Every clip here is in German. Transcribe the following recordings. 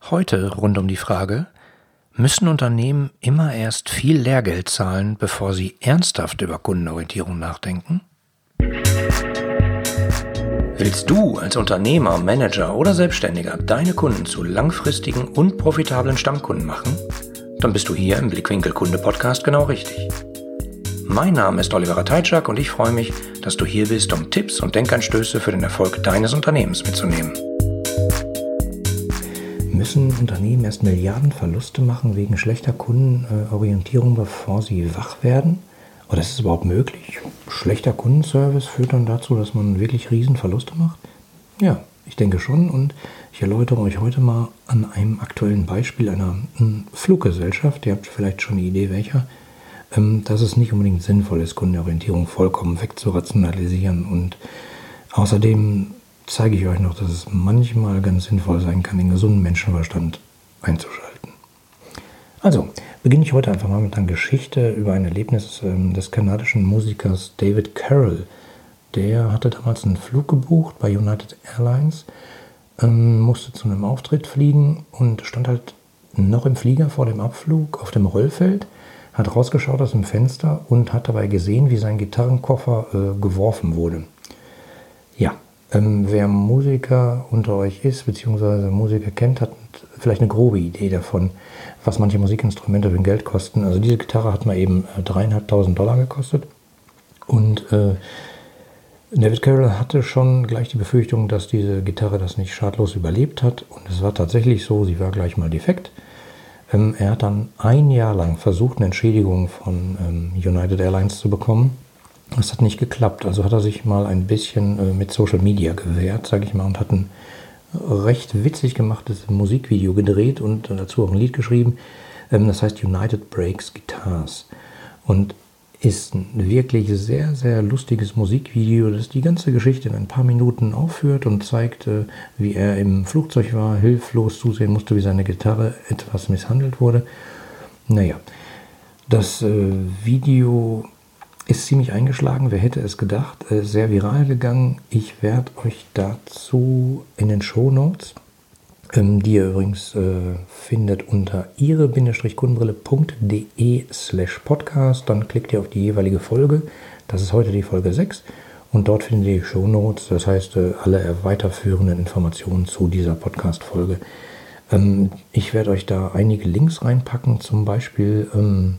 Heute rund um die Frage: Müssen Unternehmen immer erst viel Lehrgeld zahlen, bevor sie ernsthaft über Kundenorientierung nachdenken? Willst du als Unternehmer, Manager oder Selbstständiger deine Kunden zu langfristigen und profitablen Stammkunden machen? Dann bist du hier im Blickwinkel Kunde Podcast genau richtig. Mein Name ist Oliver Ratajczak und ich freue mich, dass du hier bist, um Tipps und Denkanstöße für den Erfolg deines Unternehmens mitzunehmen. Müssen Unternehmen erst Milliardenverluste machen wegen schlechter Kundenorientierung, bevor sie wach werden? Oder ist es überhaupt möglich? Schlechter Kundenservice führt dann dazu, dass man wirklich Riesenverluste macht? Ja, ich denke schon, und ich erläutere euch heute mal an einem aktuellen Beispiel einer Fluggesellschaft, ihr habt vielleicht schon eine Idee welcher, dass es nicht unbedingt sinnvoll ist, Kundenorientierung vollkommen wegzurationalisieren, und außerdem zeige ich euch noch, dass es manchmal ganz sinnvoll sein kann, den gesunden Menschenverstand einzuschalten. Also, beginne ich heute einfach mal mit einer Geschichte über ein Erlebnis des kanadischen Musikers David Carroll. Der hatte damals einen Flug gebucht bei United Airlines, musste zu einem Auftritt fliegen und stand halt noch im Flieger vor dem Abflug auf dem Rollfeld, hat rausgeschaut aus dem Fenster und hat dabei gesehen, wie sein Gitarrenkoffer geworfen wurde. Ja, wer Musiker unter euch ist, beziehungsweise Musiker kennt, hat vielleicht eine grobe Idee davon, was manche Musikinstrumente für Geld kosten. Also diese Gitarre hat mal eben $3.500 gekostet. Und David Carroll hatte schon gleich die Befürchtung, dass diese Gitarre das nicht schadlos überlebt hat. Und es war tatsächlich so, sie war gleich mal defekt. Er hat dann ein Jahr lang versucht, eine Entschädigung von United Airlines zu bekommen. Das hat nicht geklappt. Also hat er sich mal ein bisschen mit Social Media gewehrt, sage ich mal, und hat ein recht witzig gemachtes Musikvideo gedreht und dazu auch ein Lied geschrieben. Das heißt United Breaks Guitars und ist ein wirklich sehr, sehr lustiges Musikvideo, das die ganze Geschichte in ein paar Minuten aufführt und zeigt, wie er im Flugzeug war, hilflos zusehen musste, wie seine Gitarre etwas misshandelt wurde. Naja, das Video ist ziemlich eingeschlagen, wer hätte es gedacht, sehr viral gegangen. Ich werde euch dazu in den Shownotes, die ihr übrigens findet unter ihre-kundenbrille.de/podcast, dann klickt ihr auf die jeweilige Folge, das ist heute die Folge 6, und dort findet ihr die Shownotes, das heißt alle weiterführenden Informationen zu dieser Podcast-Folge. Ich werde euch da einige Links reinpacken, zum Beispiel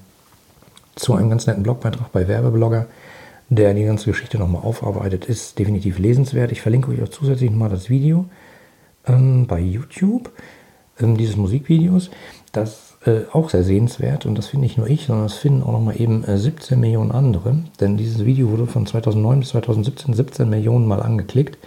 zu einem ganz netten Blogbeitrag bei Werbeblogger, der die ganze Geschichte nochmal aufarbeitet, ist definitiv lesenswert. Ich verlinke euch auch zusätzlich nochmal das Video bei YouTube, dieses Musikvideos, das auch sehr sehenswert, und das finde nicht nur ich, sondern das finden auch nochmal eben 17 Millionen andere, denn dieses Video wurde von 2009 bis 2017 17 Millionen Mal angeklickt,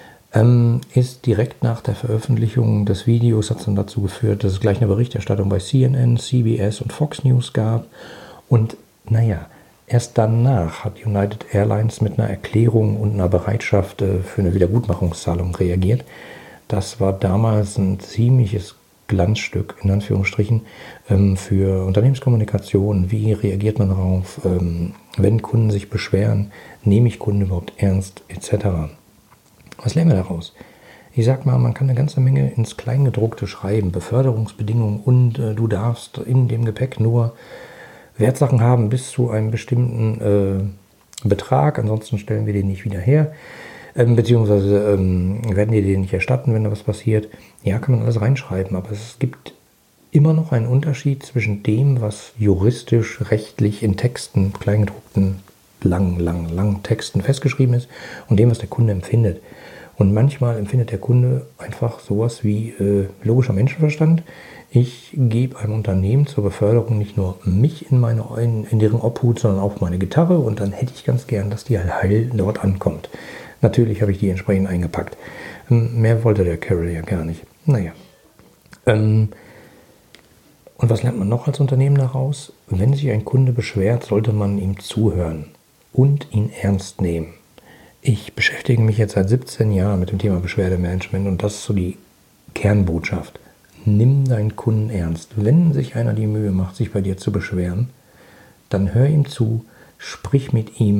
ist direkt nach der Veröffentlichung des Videos, hat es dann dazu geführt, dass es gleich eine Berichterstattung bei CNN, CBS und Fox News gab. Und naja, erst danach hat United Airlines mit einer Erklärung und einer Bereitschaft für eine Wiedergutmachungszahlung reagiert. Das war damals ein ziemliches Glanzstück, in Anführungsstrichen, für Unternehmenskommunikation. Wie reagiert man darauf, wenn Kunden sich beschweren? Nehme ich Kunden überhaupt ernst, etc. Was lernen wir daraus? Ich sag mal, man kann eine ganze Menge ins Kleingedruckte schreiben, Beförderungsbedingungen, und du darfst in dem Gepäck nur Wertsachen haben bis zu einem bestimmten Betrag, ansonsten stellen wir den nicht wieder her, beziehungsweise werden wir den nicht erstatten, wenn da was passiert. Ja, kann man alles reinschreiben, aber es gibt immer noch einen Unterschied zwischen dem, was juristisch, rechtlich in Texten, kleingedruckten, langen Texten festgeschrieben ist, und dem, was der Kunde empfindet. Und manchmal empfindet der Kunde einfach sowas wie logischer Menschenverstand. Ich gebe einem Unternehmen zur Beförderung nicht nur mich in deren Obhut, sondern auch meine Gitarre, und dann hätte ich ganz gern, dass die heil dort ankommt. Natürlich habe ich die entsprechend eingepackt. Mehr wollte der Carroll ja gar nicht. Naja. Und was lernt man noch als Unternehmen daraus? Wenn sich ein Kunde beschwert, sollte man ihm zuhören und ihn ernst nehmen. Ich beschäftige mich jetzt seit 17 Jahren mit dem Thema Beschwerdemanagement, und das ist so die Kernbotschaft. Nimm deinen Kunden ernst. Wenn sich einer die Mühe macht, sich bei dir zu beschweren, dann hör ihm zu, sprich mit ihm,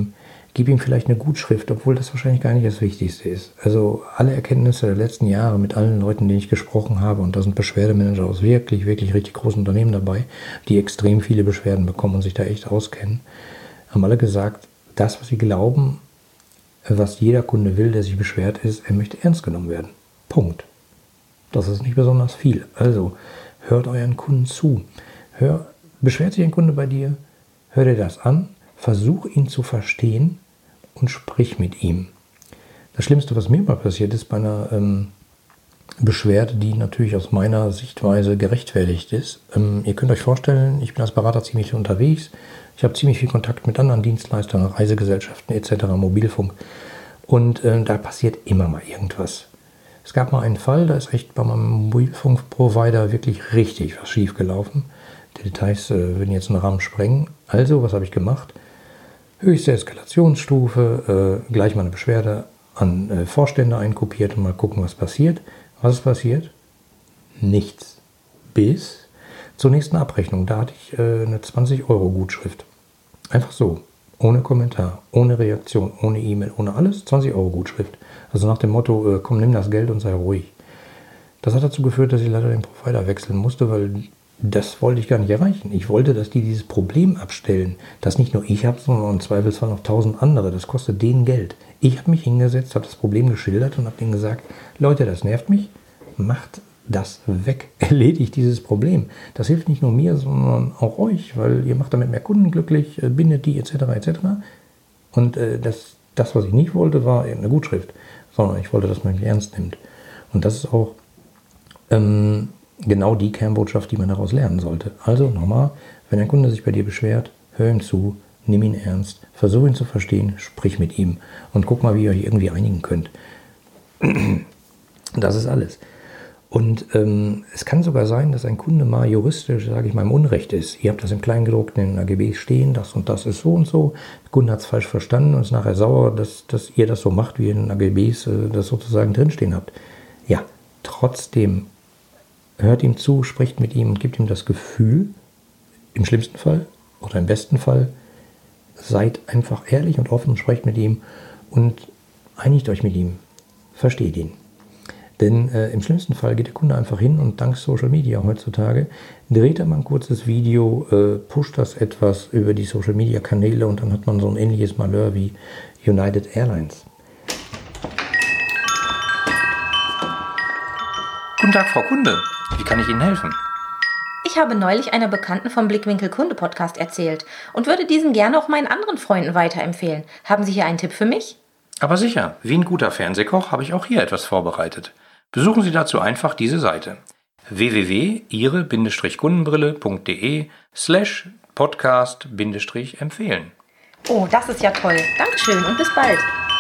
Gib ihm vielleicht eine Gutschrift, obwohl das wahrscheinlich gar nicht das Wichtigste ist. Also alle Erkenntnisse der letzten Jahre mit allen Leuten, denen ich gesprochen habe, und da sind Beschwerdemanager aus wirklich, wirklich richtig großen Unternehmen dabei, die extrem viele Beschwerden bekommen und sich da echt auskennen, haben alle gesagt, das, was sie glauben, was jeder Kunde will, der sich beschwert, ist, er möchte ernst genommen werden. Punkt. Das ist nicht besonders viel. Also hört euren Kunden zu. Beschwert sich ein Kunde bei dir, hör dir das an, versuch ihn zu verstehen und sprich mit ihm. Das Schlimmste, was mir mal passiert ist bei einer Beschwerde, die natürlich aus meiner Sichtweise gerechtfertigt ist. Ihr könnt euch vorstellen, ich bin als Berater ziemlich unterwegs. Ich habe ziemlich viel Kontakt mit anderen Dienstleistern, Reisegesellschaften etc., Mobilfunk. Und da passiert immer mal irgendwas. Es gab mal einen Fall, da ist echt bei meinem Mobilfunkprovider wirklich richtig was schief gelaufen. Die Details würden jetzt einen Rahmen sprengen. Also, was habe ich gemacht? Höchste Eskalationsstufe, gleich mal eine Beschwerde an Vorstände einkopiert und mal gucken, was passiert. Was ist passiert? Nichts. Bis zur nächsten Abrechnung. Da hatte ich eine 20-Euro-Gutschrift. Einfach so. Ohne Kommentar, ohne Reaktion, ohne E-Mail, ohne alles. 20-Euro-Gutschrift. Also nach dem Motto, komm, nimm das Geld und sei ruhig. Das hat dazu geführt, dass ich leider den Provider wechseln musste, weil das wollte ich gar nicht erreichen. Ich wollte, dass die dieses Problem abstellen. Das nicht nur ich habe, sondern im Zweifelsfall noch 1000 andere. Das kostet denen Geld. Ich habe mich hingesetzt, habe das Problem geschildert und habe denen gesagt, Leute, das nervt mich, macht das weg. Erledigt dieses Problem. Das hilft nicht nur mir, sondern auch euch, weil ihr macht damit mehr Kunden glücklich, bindet die etc. etc. Und das, was ich nicht wollte, war eine Gutschrift, sondern ich wollte, dass man mich ernst nimmt. Und das ist auch genau die Kernbotschaft, die man daraus lernen sollte. Also nochmal, wenn ein Kunde sich bei dir beschwert, hör ihm zu, nimm ihn ernst, versuch ihn zu verstehen, sprich mit ihm und guck mal, wie ihr euch irgendwie einigen könnt. Das ist alles. Und es kann sogar sein, dass ein Kunde mal juristisch, sage ich mal, im Unrecht ist. Ihr habt das im Kleingedruckten in den AGBs stehen, das und das ist so und so. Der Kunde hat es falsch verstanden und ist nachher sauer, dass ihr das so macht, wie ihr in den AGBs das sozusagen drinstehen habt. Ja, trotzdem hört ihm zu, spricht mit ihm und gibt ihm das Gefühl, im schlimmsten Fall oder im besten Fall, seid einfach ehrlich und offen und sprecht mit ihm und einigt euch mit ihm, versteht ihn. Denn im schlimmsten Fall geht der Kunde einfach hin und dank Social Media heutzutage dreht er mal ein kurzes Video, pusht das etwas über die Social Media Kanäle und dann hat man so ein ähnliches Malheur wie United Airlines. Guten Tag, Frau Kunde. Wie kann ich Ihnen helfen? Ich habe neulich einer Bekannten vom Blickwinkel Kunde Podcast erzählt und würde diesen gerne auch meinen anderen Freunden weiterempfehlen. Haben Sie hier einen Tipp für mich? Aber sicher, wie ein guter Fernsehkoch habe ich auch hier etwas vorbereitet. Besuchen Sie dazu einfach diese Seite www.ihre-kundenbrille.de/podcast-empfehlen. Oh, das ist ja toll. Dankeschön und bis bald.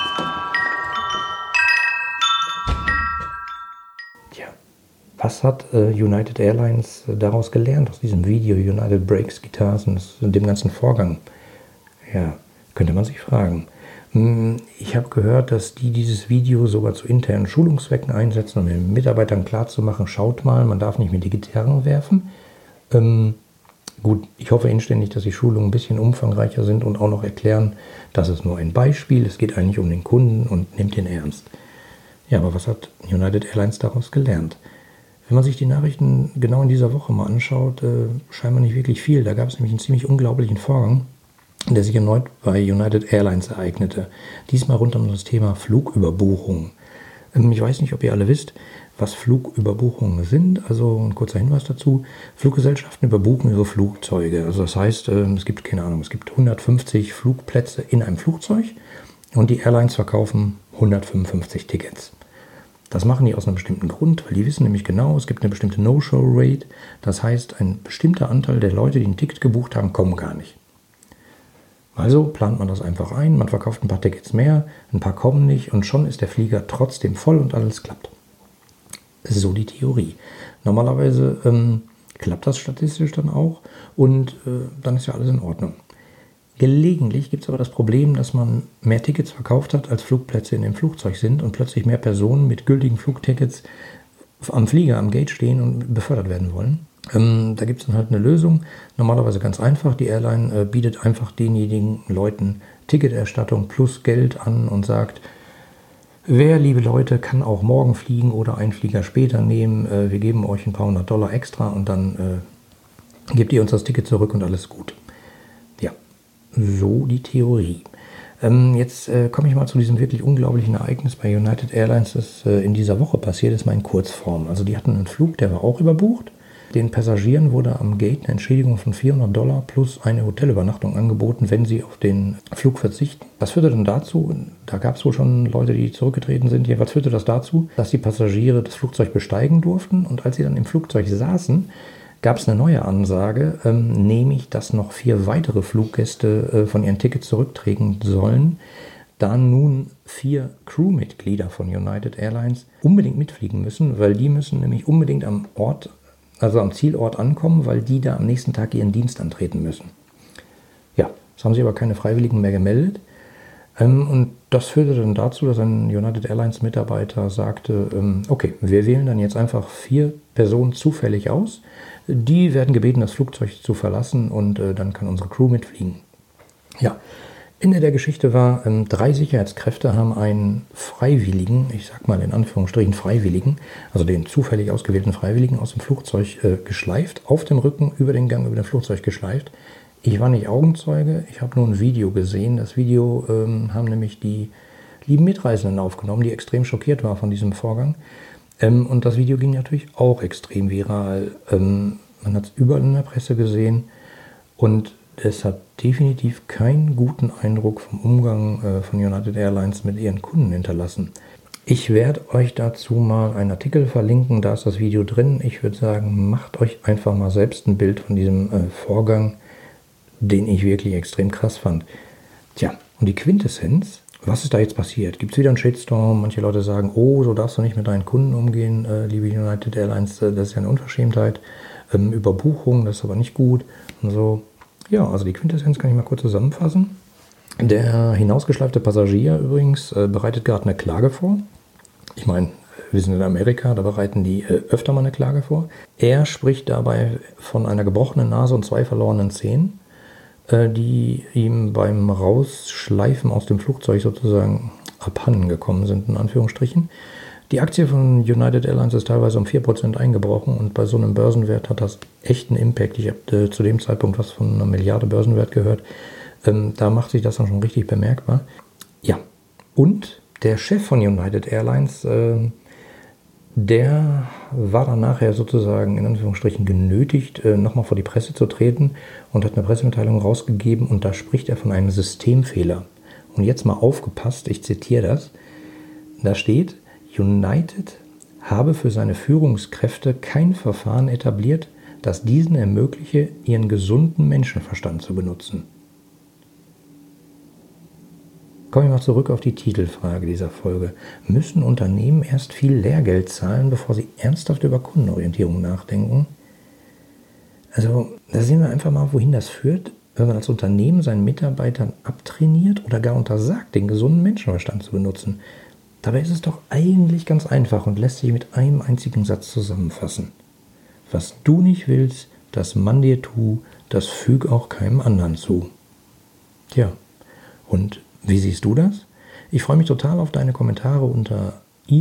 Was hat United Airlines daraus gelernt, aus diesem Video United Brakes, Guitars und dem ganzen Vorgang? Ja, könnte man sich fragen. Ich habe gehört, dass die dieses Video sogar zu internen Schulungszwecken einsetzen, um den Mitarbeitern klarzumachen, schaut mal, man darf nicht mit die Gitarren werfen. Gut, ich hoffe inständig, dass die Schulungen ein bisschen umfangreicher sind und auch noch erklären, das ist nur ein Beispiel, es geht eigentlich um den Kunden und nimmt ihn ernst. Ja, aber was hat United Airlines daraus gelernt? Wenn man sich die Nachrichten genau in dieser Woche mal anschaut, scheinbar nicht wirklich viel. Da gab es nämlich einen ziemlich unglaublichen Vorgang, der sich erneut bei United Airlines ereignete. Diesmal rund um das Thema Flugüberbuchung. Ich weiß nicht, ob ihr alle wisst, was Flugüberbuchungen sind. Also ein kurzer Hinweis dazu. Fluggesellschaften überbuchen ihre Flugzeuge. Also das heißt, es gibt 150 Flugplätze in einem Flugzeug und die Airlines verkaufen 155 Tickets. Das machen die aus einem bestimmten Grund, weil die wissen nämlich genau, es gibt eine bestimmte No-Show-Rate. Das heißt, ein bestimmter Anteil der Leute, die ein Ticket gebucht haben, kommen gar nicht. Also plant man das einfach ein, man verkauft ein paar Tickets mehr, ein paar kommen nicht und schon ist der Flieger trotzdem voll und alles klappt. Das ist so die Theorie. Normalerweise klappt das statistisch dann auch und dann ist ja alles in Ordnung. Gelegentlich gibt es aber das Problem, dass man mehr Tickets verkauft hat, als Flugplätze in dem Flugzeug sind und plötzlich mehr Personen mit gültigen Flugtickets am Flieger, am Gate stehen und befördert werden wollen. Da gibt es dann halt eine Lösung, normalerweise ganz einfach. Die Airline bietet einfach denjenigen Leuten Ticketerstattung plus Geld an und sagt, wer, liebe Leute, kann auch morgen fliegen oder einen Flieger später nehmen. Wir geben euch ein paar $100 extra und dann gebt ihr uns das Ticket zurück und alles gut. Ja, so die Theorie. Jetzt komme ich mal zu diesem wirklich unglaublichen Ereignis bei United Airlines, das in dieser Woche passiert ist, mal in Kurzform. Also die hatten einen Flug, der war auch überbucht. Den Passagieren wurde am Gate eine Entschädigung von $400 plus eine Hotelübernachtung angeboten, wenn sie auf den Flug verzichten. Das führte dann dazu, da gab es wohl schon Leute, die zurückgetreten sind, jedenfalls führte das dazu, dass die Passagiere das Flugzeug besteigen durften. Und als sie dann im Flugzeug saßen, gab es eine neue Ansage, nämlich, dass noch 4 weitere Fluggäste von ihren Tickets zurücktreten sollen, da nun 4 Crewmitglieder von United Airlines unbedingt mitfliegen müssen, weil die müssen nämlich unbedingt am Zielort ankommen, weil die da am nächsten Tag ihren Dienst antreten müssen. Ja, es haben sich aber keine Freiwilligen mehr gemeldet. Und das führte dann dazu, dass ein United Airlines Mitarbeiter sagte, okay, wir wählen dann jetzt einfach 4 Personen zufällig aus. Die werden gebeten, das Flugzeug zu verlassen und dann kann unsere Crew mitfliegen. Ja, Ende der Geschichte war, 3 Sicherheitskräfte haben einen Freiwilligen, ich sag mal in Anführungsstrichen Freiwilligen, also den zufällig ausgewählten Freiwilligen aus dem Flugzeug geschleift, auf dem Rücken über den Gang über dem Flugzeug geschleift. Ich war nicht Augenzeuge, ich habe nur ein Video gesehen. Das Video haben nämlich die lieben Mitreisenden aufgenommen, die extrem schockiert waren von diesem Vorgang. Und das Video ging natürlich auch extrem viral. Man hat es überall in der Presse gesehen und es hat definitiv keinen guten Eindruck vom Umgang von United Airlines mit ihren Kunden hinterlassen. Ich werde euch dazu mal einen Artikel verlinken, da ist das Video drin. Ich würde sagen, macht euch einfach mal selbst ein Bild von diesem Vorgang, den ich wirklich extrem krass fand. Tja, und die Quintessenz, was ist da jetzt passiert? Gibt es wieder einen Shitstorm? Manche Leute sagen, oh, so darfst du nicht mit deinen Kunden umgehen, liebe United Airlines, das ist ja eine Unverschämtheit. Überbuchung, das ist aber nicht gut. Und so. Ja, also die Quintessenz kann ich mal kurz zusammenfassen. Der hinausgeschleifte Passagier übrigens bereitet gerade eine Klage vor. Ich meine, wir sind in Amerika, da bereiten die öfter mal eine Klage vor. Er spricht dabei von einer gebrochenen Nase und 2 verlorenen Zähnen, die ihm beim Rausschleifen aus dem Flugzeug sozusagen abhanden gekommen sind, in Anführungsstrichen. Die Aktie von United Airlines ist teilweise um 4% eingebrochen und bei so einem Börsenwert hat das echt einen Impact. Ich habe zu dem Zeitpunkt was von einer Milliarde Börsenwert gehört. Da macht sich das dann schon richtig bemerkbar. Ja, und der Chef von United Airlines, der war dann nachher sozusagen in Anführungsstrichen genötigt, nochmal vor die Presse zu treten und hat eine Pressemitteilung rausgegeben und da spricht er von einem Systemfehler. Und jetzt mal aufgepasst, ich zitiere das, da steht, United habe für seine Führungskräfte kein Verfahren etabliert, das diesen ermögliche, ihren gesunden Menschenverstand zu benutzen. Kommen wir mal zurück auf die Titelfrage dieser Folge. Müssen Unternehmen erst viel Lehrgeld zahlen, bevor sie ernsthaft über Kundenorientierung nachdenken? Also, da sehen wir einfach mal, wohin das führt, wenn man als Unternehmen seinen Mitarbeitern abtrainiert oder gar untersagt, den gesunden Menschenverstand zu benutzen. Dabei ist es doch eigentlich ganz einfach und lässt sich mit einem einzigen Satz zusammenfassen. Was du nicht willst, das man dir tu, das füg auch keinem anderen zu. Tja, und wie siehst du das? Ich freue mich total auf deine Kommentare unter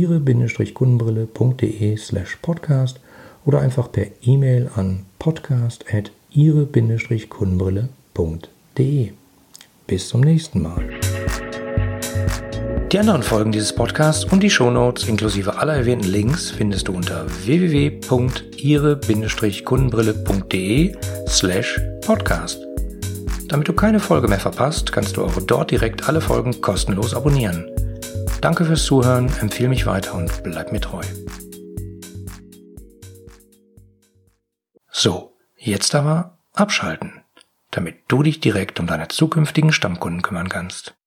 ihre-kundenbrille.de/podcast oder einfach per E-Mail an podcast@ihre-kundenbrille.de. Bis zum nächsten Mal. Die anderen Folgen dieses Podcasts und die Shownotes inklusive aller erwähnten Links findest du unter www.ihre-kundenbrille.de/podcast. Damit du keine Folge mehr verpasst, kannst du auch dort direkt alle Folgen kostenlos abonnieren. Danke fürs Zuhören, empfehle mich weiter und bleib mir treu. So, jetzt aber abschalten, damit du dich direkt um deine zukünftigen Stammkunden kümmern kannst.